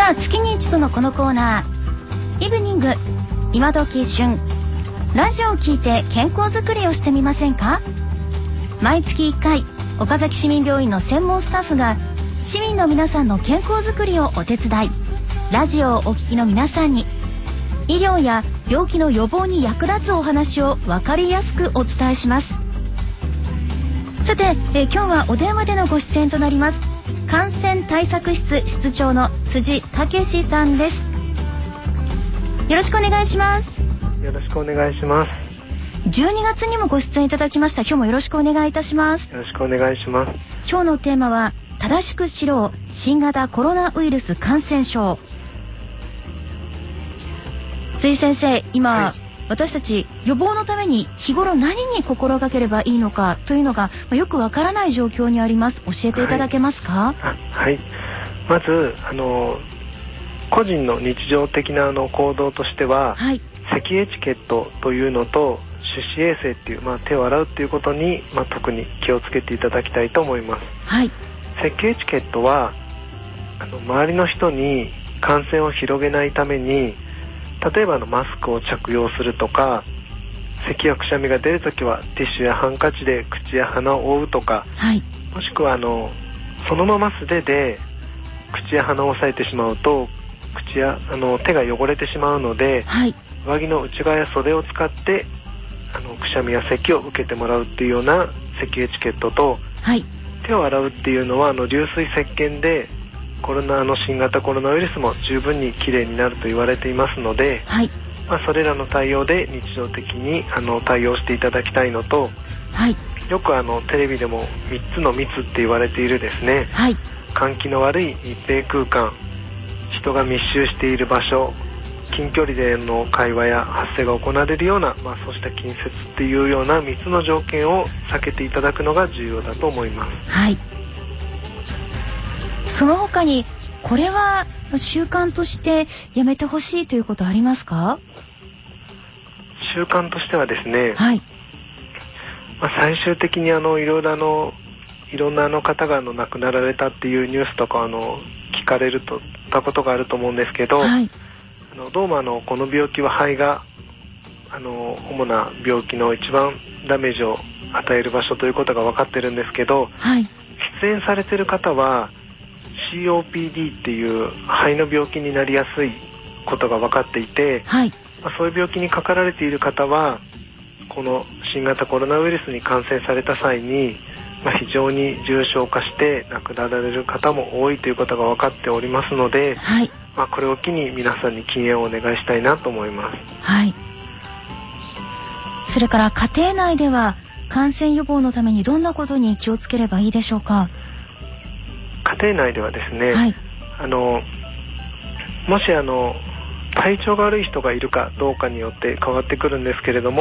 さあ、月に一度のこのコーナー、イブニング今時旬、ラジオを聞いて健康づくりをしてみませんか。毎月1回、岡崎市民病院の専門スタッフが市民の皆さんの健康づくりをお手伝い、ラジオをお聞きの皆さんに医療や病気の予防に役立つお話を分かりやすくお伝えします。さて、今日はお電話でのご出演となります。感染対策室室長の辻武史さんです。よろしくお願いします。 よろしくお願いします。 12月にもご出演いただきました。今日もよろしくお願いいたします。 よろしくお願いします。 今日のテーマは、正しく知ろう新型コロナウイルス感染症。辻先生、今、私たち予防のために日頃何に心がければいいのかというのがよくわからない状況にあります。教えていただけますか。 はい、まず個人の日常的な行動としては、咳エチケットというのと手指衛生っていう、手を洗うっていうことに、特に気をつけていただきたいと思います。咳エチケットは周りの人に感染を広げないために、例えばマスクを着用するとか、咳やくしゃみが出るときはティッシュやハンカチで口や鼻を覆うとか、もしくはそのまま素手で口や鼻を押さえてしまうと口や手が汚れてしまうので、上着の内側や袖を使ってくしゃみや咳を受けてもらうっていうような咳エチケットと、手を洗うっていうのは流水石鹸で新型コロナウイルスも十分にきれいになると言われていますので、それらの対応で日常的に対応していただきたいのと、よくテレビでも3つの密って言われているですね、換気の悪い密閉空間、人が密集している場所、近距離での会話や発声が行われるような、そうした近接っていうような3つの条件を避けていただくのが重要だと思います。 その他にこれは習慣としてやめてほしいということありますか。 習慣としてはですね、最終的にいろんな方が亡くなられたっていうニュースとか聞かれたことがあると思うんですけど、どうもこの病気は肺が主な病気の一番ダメージを与える場所ということが分かってるんですけど、出演されている方は COPD っていう肺の病気になりやすいことが分かっていて、そういう病気にかかられている方はこの新型コロナウイルスに感染された際に、非常に重症化して亡くなられる方も多いということが分かっておりますので、これを機に皆さんに禁煙をお願いしたいなと思います。 それから家庭内では感染予防のためにどんなことに気をつければいいでしょうか。 家庭内ではですね、もし体調が悪い人がいるかどうかによって変わってくるんですけれども、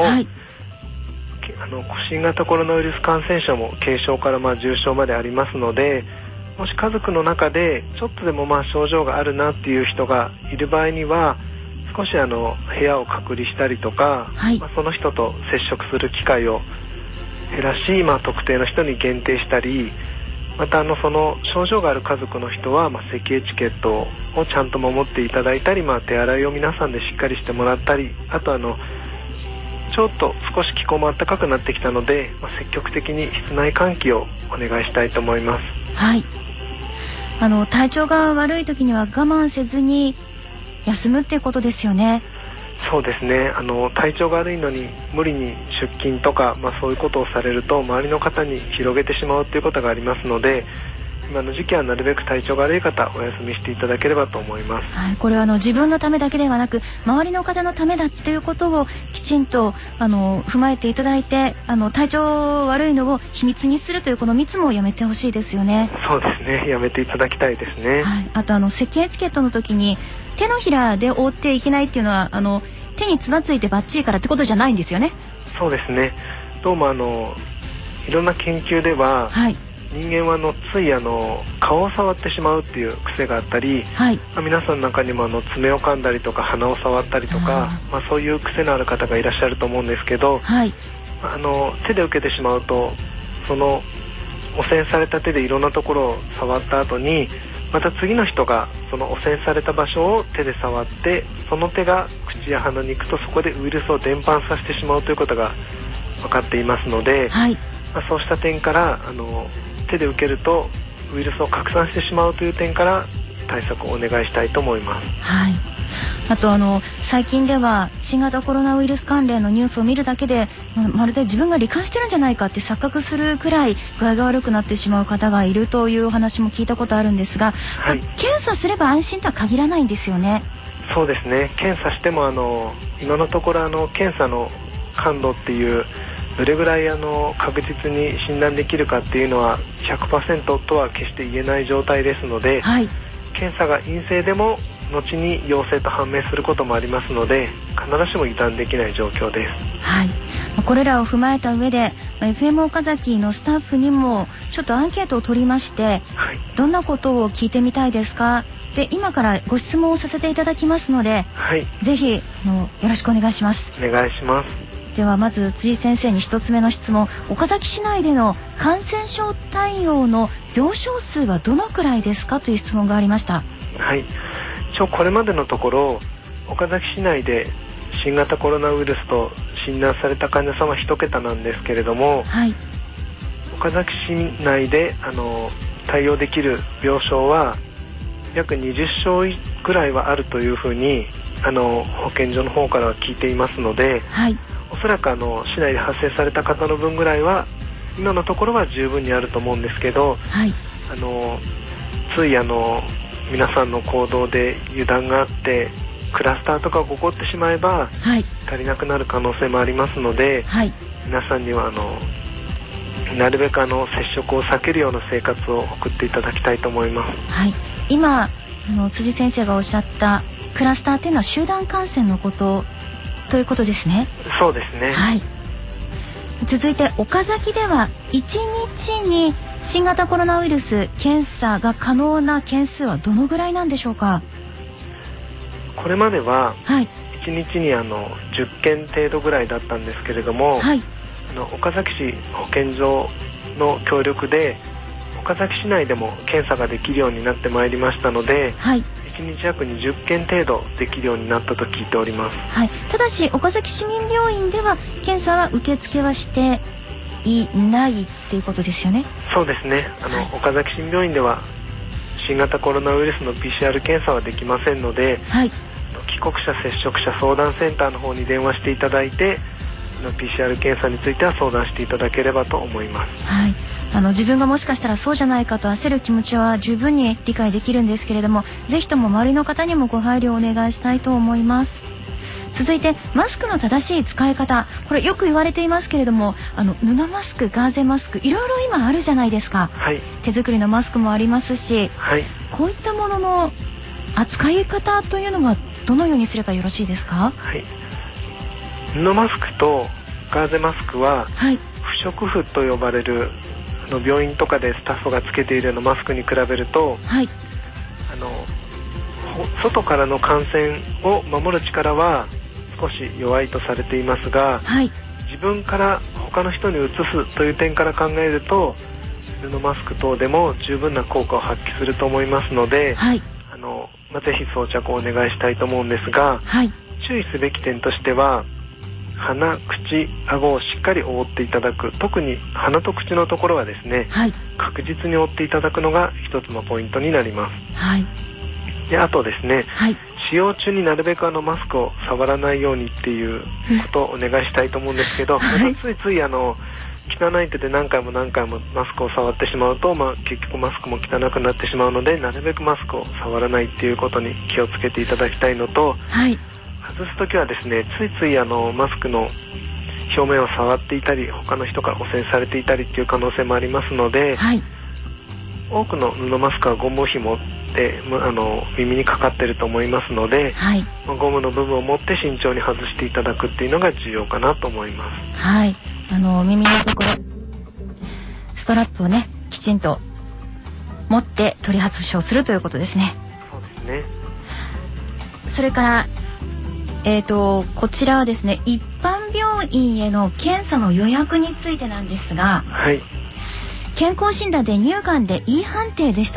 新型コロナウイルス感染症も軽症から重症までありますので、もし家族の中でちょっとでも症状があるなっていう人がいる場合には、少し部屋を隔離したりとか、その人と接触する機会を減らし、特定の人に限定したり、またその症状がある家族の人は咳エチケットをちゃんと守っていただいたり、手洗いを皆さんでしっかりしてもらったり、あとちょっと少し気候も暖かくなってきたので、積極的に室内換気をお願いしたいと思います。 体調が悪い時には我慢せずに休むっていうことですよね。 そうですね、体調が悪いのに無理に出勤とか、そういうことをされると周りの方に広げてしまうということがありますので、今の時期はなるべく体調が悪い方お休みしていただければと思います。 これは自分のためだけではなく周りの方のためだということをきちんと踏まえていただいて、体調悪いのを秘密にするというこの密もやめてほしいですよね。 そうですね、やめていただきたいですね。 あと咳エチケットの時に手のひらで覆っていけないっていうのは手につまついてバッチリからってことじゃないんですよね。 そうですね、どうもいろんな研究では、人間はつい顔を触ってしまうっていう癖があったり、皆さんの中にも爪を噛んだりとか鼻を触ったりとか、そういう癖のある方がいらっしゃると思うんですけど、手で受けてしまうとその汚染された手でいろんなところを触った後にまた次の人がその汚染された場所を手で触って、その手が口や鼻に行くとそこでウイルスを伝播させてしまうということが分かっていますので、そうした点から手で受けるとウイルスを拡散してしまうという点から対策をお願いしたいと思います。 あと最近では新型コロナウイルス関連のニュースを見るだけでまるで自分が罹患してるんじゃないかって錯覚するくらい具合が悪くなってしまう方がいるというお話も聞いたことあるんですが、検査すれば安心とは限らないんですよね。 そうですね。検査しても今のところ検査の感度っていうどれぐらい確実に診断できるかっていうのは 100% とは決して言えない状態ですので、検査が陰性でも後に陽性と判明することもありますので、必ずしも油断できない状況です。 これらを踏まえた上で FM 岡崎のスタッフにもちょっとアンケートを取りまして、どんなことを聞いてみたいですかで、今からご質問をさせていただきますので、ぜひよろしくお願いします。 お願いします。 ではまず辻先生に一つ目の質問。岡崎市内での感染症対応の病床数はどのくらいですかという質問がありました。 これまでのところ岡崎市内で新型コロナウイルスと診断された患者さんは1桁なんですけれども、岡崎市内で対応できる病床は約20床ぐらいはあるというふうに保健所の方からは聞いていますので、おそらく市内で発生された方の分ぐらいは今のところは十分にあると思うんですけど、つい皆さんの行動で油断があってクラスターとかが起こってしまえば、足りなくなる可能性もありますので、皆さんにはなるべく接触を避けるような生活を送っていただきたいと思います。 今辻先生がおっしゃったクラスターというのは集団感染のことということですね。 そうですね。 続いて岡崎では1日に新型コロナウイルス検査が可能な件数はどのぐらいなんでしょうか。 これまでは1日に10件程度ぐらいだったんですけれども、岡崎市保健所の協力で岡崎市内でも検査ができるようになってまいりましたので、1日約20件程度できるようになったと聞いております。 ただし岡崎市民病院では検査は受付はしていないっていうことですよね。 そうですね。岡崎市民病院では新型コロナウイルスの PCR 検査はできませんので、帰国者接触者相談センターの方に電話していただいてPCR 検査については相談していただければと思います。 自分がもしかしたらそうじゃないかと焦る気持ちは十分に理解できるんですけれども、ぜひとも周りの方にもご配慮をお願いしたいと思います。続いてマスクの正しい使い方、これよく言われていますけれども、布マスク、ガーゼマスク、いろいろ今あるじゃないですか。手作りのマスクもありますし、こういったものの扱い方というのはどのようにすればよろしいですか。 布マスクとガーゼマスクは、不織布と呼ばれる病院とかでスタッフがつけているようなマスクに比べると、外からの感染を守る力は少し弱いとされていますが、自分から他の人にうつすという点から考えると布マスク等でも十分な効果を発揮すると思いますので、ぜひ装着をお願いしたいと思うんですが、注意すべき点としては鼻、口、顎をしっかり覆っていただく。特に鼻と口のところはですね、確実に覆っていただくのが一つのポイントになります。で、あとですね、使用中になるべくマスクを触らないようにっていうことをお願いしたいと思うんですけど、ついつい汚い手で何回もマスクを触ってしまうと、結局マスクも汚くなってしまうので、なるべくマスクを触らないっていうことに気をつけていただきたいのと、外すときはですね、ついついマスクの表面を触っていたり、他の人から汚染されていたりっていう可能性もありますので、多くの布マスクはゴム紐で耳にかかっていると思いますので、ゴムの部分を持って慎重に外していただくっていうのが重要かなと思います。 耳のところストラップをねきちんと持って取り外しをするということですね。 そうですね。 それからこちらはですね、一般病院への検査の予約についてなんですが、健康診断で乳がんで E 判定でしたと。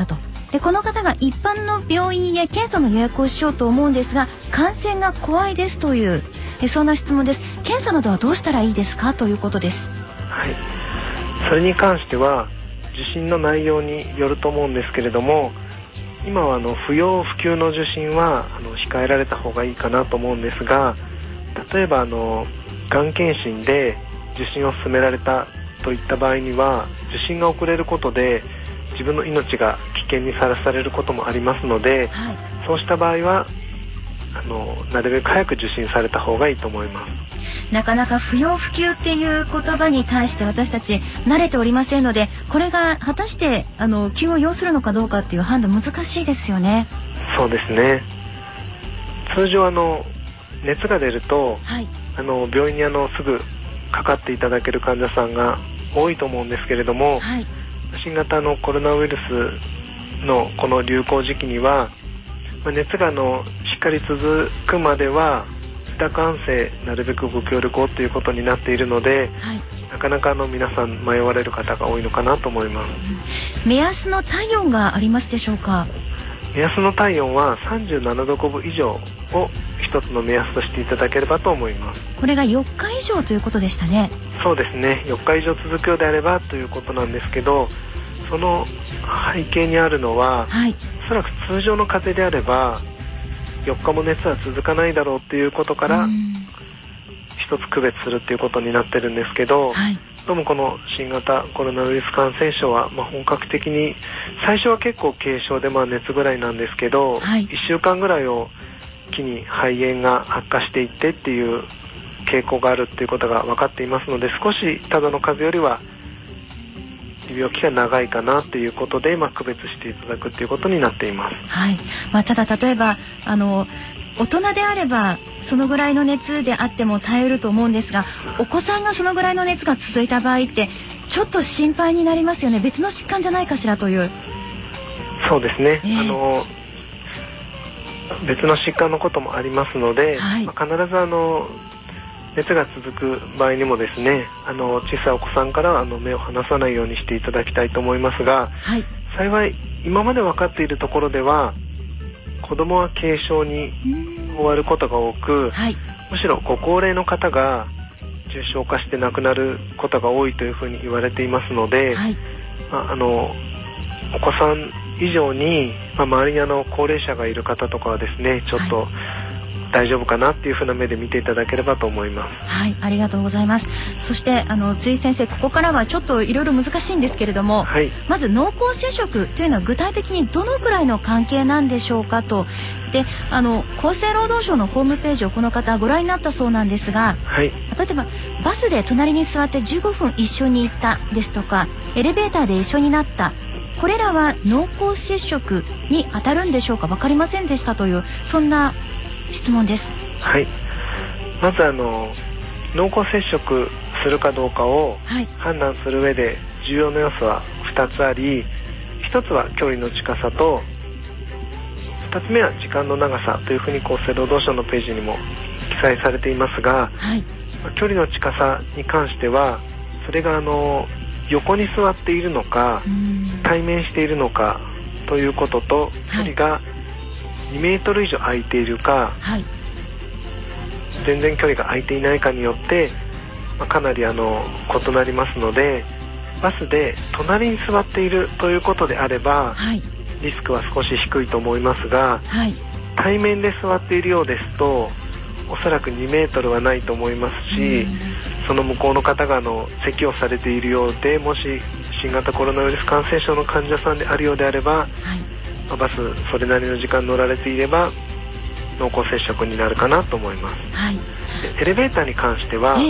でこの方が一般の病院へ検査の予約をしようと思うんですが、感染が怖いですというそんな質問です。検査などはどうしたらいいですかということです。 はい、それに関しては受診の内容によると思うんですけれども、今は不要不急の受診は控えられた方がいいかなと思うんですが、例えばがん検診で受診を勧められたといった場合には、受診が遅れることで自分の命が危険にさらされることもありますので、はい、そうした場合はなるべく早く受診された方がいいと思います。 なかなか不要不急っていう言葉に対して私たち慣れておりませんので、これが果たして急を要するのかどうかっていう判断難しいですよね。 そうですね。通常熱が出ると、はい、病院にすぐかかっていただける患者さんが多いと思うんですけれども、はい、新型コロナウイルスのこの流行時期には、熱がしっかり続くまでは自宅安静なるべくご協力をということになっているので、はい、なかなか皆さん迷われる方が多いのかなと思います。 目安の体温がありますでしょうか？ 目安の体温は37度5分以上を一つの目安としていただければと思います。 これが4日以上ということでしたね。 そうですね、4日以上続くようであればということなんですけど、その背景にあるのは、はい、おそらく通常の風邪であれば4日も熱は続かないだろうということから一つ区別するということになってるんですけど、はい、どうもこの新型コロナウイルス感染症は本格的に最初は結構軽症で熱ぐらいなんですけど、はい、1週間ぐらいを機に肺炎が悪化していってっていう傾向があるっていうことが分かっていますので、少しただの風邪よりは病気が長いかなということで、区別していただくということになっています。 はい。ただ例えば大人であればそのぐらいの熱であっても耐えると思うんですが、お子さんがそのぐらいの熱が続いた場合ってちょっと心配になりますよね。別の疾患じゃないかしらという。 そうですね、別の疾患のこともありますので、はい、必ず熱が続く場合にもですね、小さいお子さんからは目を離さないようにしていただきたいと思いますが、はい、幸い今まで分かっているところでは子どもは軽症に終わることが多く、はい、むしろご高齢の方が重症化して亡くなることが多いというふうに言われていますので、はい、お子さん以上に、周りに高齢者がいる方とかはですね、ちょっと、はい、大丈夫かなっていう風な目で見ていただければと思います。 はい、ありがとうございます。そして辻先生、ここからはちょっといろいろ難しいんですけれども、はい、まず濃厚接触というのは具体的にどのくらいの関係なんでしょうかと。で厚生労働省のホームページをこの方ご覧になったそうなんですが、はい、例えばバスで隣に座って15分一緒に行ったですとか、エレベーターで一緒になった、これらは濃厚接触に当たるんでしょうか？分かりませんでしたという、そんな質問です。 はい、まず濃厚接触するかどうかを判断する上で重要な要素は2つあり、1つは距離の近さと、2つ目は時間の長さというふうに厚生労働省のページにも記載されていますが、はい、距離の近さに関してはそれが横に座っているのか対面しているのかということと、距離が2メートル以上空いているか、はい、全然距離が空いていないかによって、かなり異なりますので、バスで隣に座っているということであれば、はい、リスクは少し低いと思いますが、はい、対面で座っているようですとおそらく2メートルはないと思いますし、その向こうの方が咳をされているようで、もし新型コロナウイルス感染症の患者さんであるようであれば、はい、バスそれなりの時間乗られていれば濃厚接触になるかなと思います。はい、エレベーターに関しては、はい、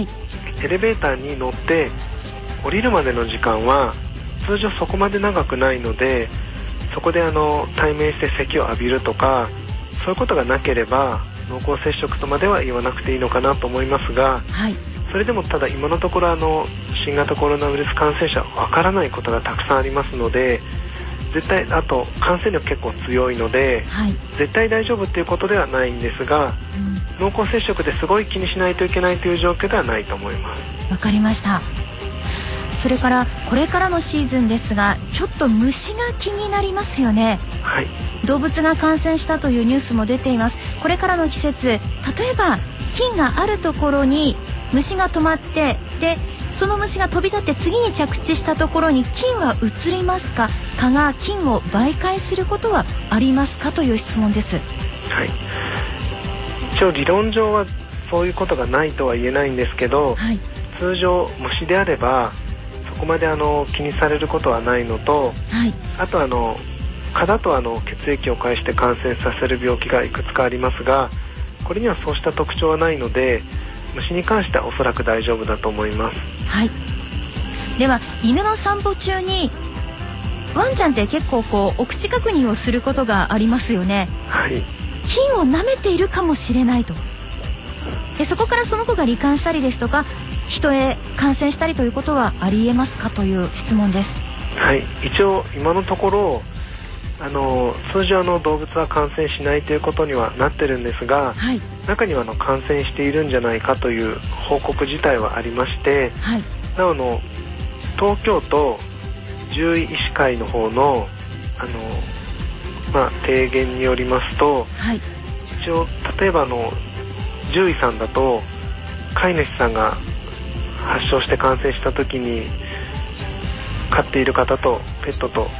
エレベーターに乗って降りるまでの時間は通常そこまで長くないので、そこで対面して咳を浴びるとかそういうことがなければ濃厚接触とまでは言わなくていいのかなと思いますが、はい、それでもただ今のところ新型コロナウイルス感染者わからないことがたくさんありますので、絶対あと感染力結構強いので、はい、絶対大丈夫っていうことではないんですが、濃厚接触ですごい気にしないといけないという状況ではないと思います。 わかりました。 それからこれからのシーズンですが、ちょっと虫が気になりますよね。 はい。 動物が感染したというニュースも出ています。これからの季節、例えば菌があるところに虫が止まって、でその虫が飛び立って次に着地したところに菌は移りますか、蚊が菌を媒介することはありますかという質問です。 はい。一応理論上はそういうことがないとは言えないんですけど、 はい、 通常虫であればそこまで気にされることはないのと、 はい、 あと蚊だと血液を介して感染させる病気がいくつかありますが、これにはそうした特徴はないので、虫に関してはおそらく大丈夫だと思います。 はい。では犬の散歩中にワンちゃんって結構お口確認をすることがありますよね。 はい。 菌を舐めているかもしれないと。でそこからその子が罹患したりですとか人へ感染したりということはありえますかという質問です。 はい。一応今のところ通常動物は感染しないということにはなってるんですが、 はい、 中には感染しているんじゃないかという報告自体はありまして、 はい、 なお東京都獣医医師会の方の提言によりますと、 はい、 一応例えば獣医さんだと飼い主さんが発症して感染した時に飼っている方とペットと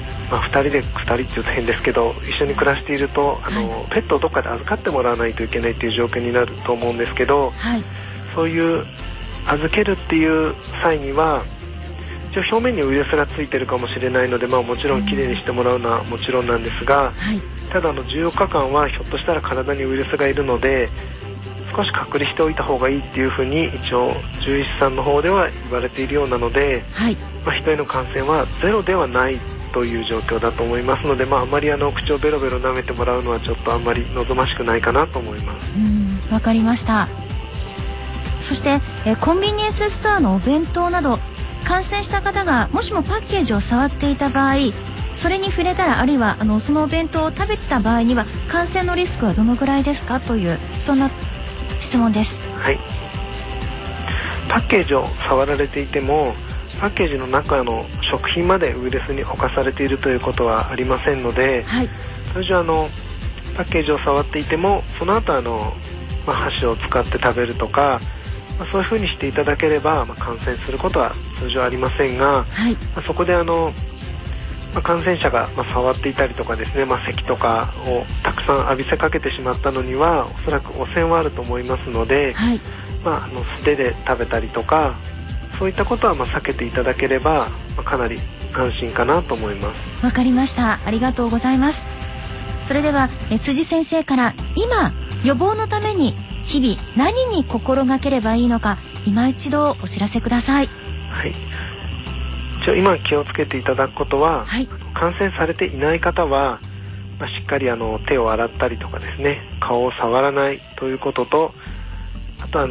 2人って言うと変ですけど一緒に暮らしているとペットをどっかで預かってもらわないといけないという状況になると思うんですけど、 はい、 そういう預けるっていう際には一応表面にウイルスがついてるかもしれないので、もちろんきれいにしてもらうのはもちろんなんですが、 はい、 ただ14日間はひょっとしたら体にウイルスがいるので少し隔離しておいた方がいいっていうふうに一応獣医師さんの方では言われているようなので、 はい、 人への感染はゼロではないという状況だと思いますので、あまり口をベロベロ舐めてもらうのはちょっとあんまり望ましくないかなと思います。 わかりました。そして、コンビニエンスストアのお弁当など感染した方がもしもパッケージを触っていた場合、それに触れたらあるいはそのお弁当を食べてた場合には感染のリスクはどのぐらいですかというそんな質問です。 はい。パッケージを触られていてもパッケージの中の食品までウイルスに侵されているということはありませんので、 はい、 通常パッケージを触っていてもその後箸を使って食べるとか、そういう風にしていただければ、感染することは通常ありませんが、 はい、 そこで感染者が触っていたりとかですね、咳とかをたくさん浴びせかけてしまったのにはおそらく汚染はあると思いますので、 はい、 素手で食べたりとかそういったことは避けていただければ、かなり安心かなと思います。 わかりました。ありがとうございます。それでは辻先生から今予防のために日々何に心がければいいのか今一度お知らせください。 はい。今気をつけていただくことは、 はい、 感染されていない方は、しっかり手を洗ったりとかですね、顔を触らないということと、あと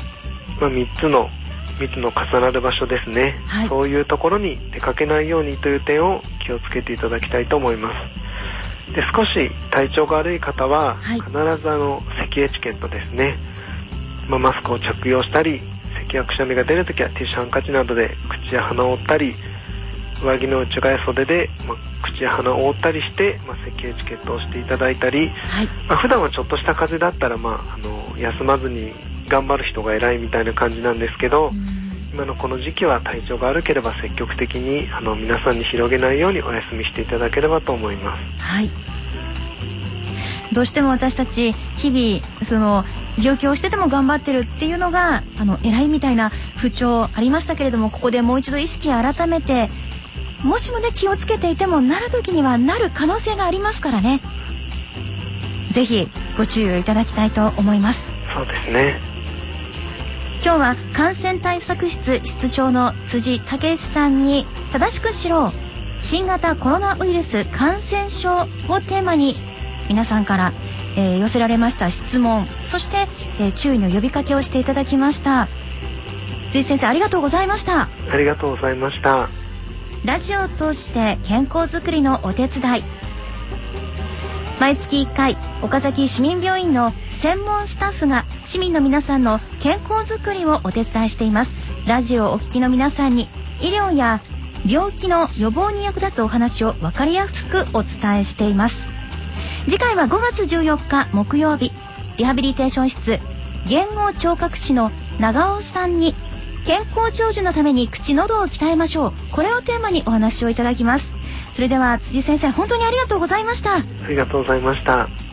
3つの密の重なる場所ですね、はい、そういうところに出かけないようにという点を気をつけていただきたいと思います。で、少し体調が悪い方は、はい、必ず咳エチケットですね、マスクを着用したり、咳やくしゃみが出るときはティッシュハンカチなどで口や鼻を覆ったり、上着の内側や袖で、口や鼻を覆ったりして、咳エチケットをしていただいたり、はい、普段はちょっとした風邪だったら、休まずに頑張る人が偉いみたいな感じなんですけど、今のこの時期は体調が悪ければ積極的に皆さんに広げないようにお休みしていただければと思います。 はい。どうしても私たち日々病気をしてても頑張ってるっていうのが偉いみたいな風潮ありましたけれども、ここでもう一度意識改めて、もしもね気をつけていてもなる時にはなる可能性がありますからね、ぜひご注意をいただきたいと思います。 そうですね。 今日は感染対策室室長の辻武さんに正しく知ろう新型コロナウイルス感染症をテーマに皆さんから、寄せられました質問、そして、注意の呼びかけをしていただきました。辻先生、ありがとうございました。 ありがとうございました。 ラジオを通して健康づくりのお手伝い、毎月1回岡崎市民病院の専門スタッフが市民の皆さんの健康づくりをお手伝いしています。ラジオをお聞きの皆さんに医療や病気の予防に役立つお話を分かりやすくお伝えしています。次回は5月14日木曜日、リハビリテーション室言語聴覚士の長尾さんに健康長寿のために口喉を鍛えましょう、これをテーマにお話をいただきます。それでは辻先生、本当にありがとうございました。 ありがとうございました。